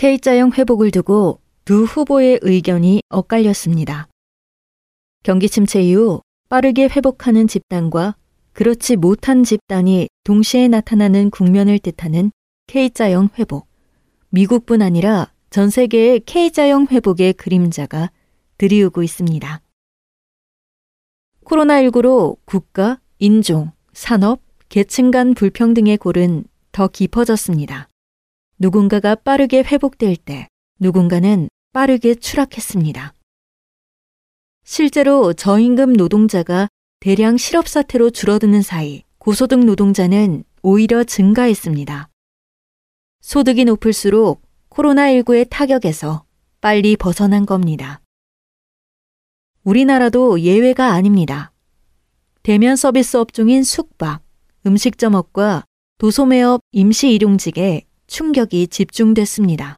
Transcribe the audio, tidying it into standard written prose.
K자형 회복을 두고 두 후보의 의견이 엇갈렸습니다. 경기 침체 이후 빠르게 회복하는 집단과 그렇지 못한 집단이 동시에 나타나는 국면을 뜻하는 K자형 회복. 미국뿐 아니라 전 세계의 K자형 회복의 그림자가 드리우고 있습니다. 코로나19로 국가, 인종, 산업, 계층 간 불평등의 골은 더 깊어졌습니다. 누군가가 빠르게 회복될 때 누군가는 빠르게 추락했습니다. 실제로 저임금 노동자가 대량 실업 사태로 줄어드는 사이 고소득 노동자는 오히려 증가했습니다. 소득이 높을수록 코로나19의 타격에서 빨리 벗어난 겁니다. 우리나라도 예외가 아닙니다. 대면 서비스 업종인 숙박, 음식점업과 도소매업 임시 일용직에 충격이 집중됐습니다.